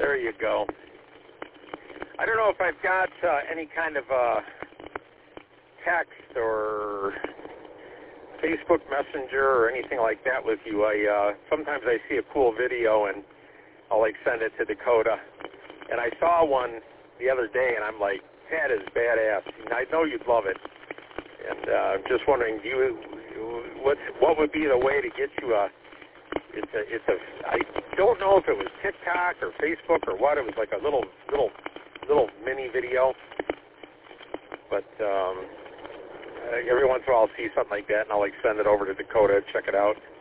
there you go. I don't know if I've got any kind of text or Facebook Messenger or anything like that with you. Sometimes I see a cool video and I'll like send it to Dakota. And I saw one the other day and I'm like, that is badass. And I know you'd love it. And I'm just wondering, what would be the way to get you I don't know if it was TikTok or Facebook or what. It was like a little mini video. But every once in a while I'll see something like that and I'll like send it over to Dakota, check it out.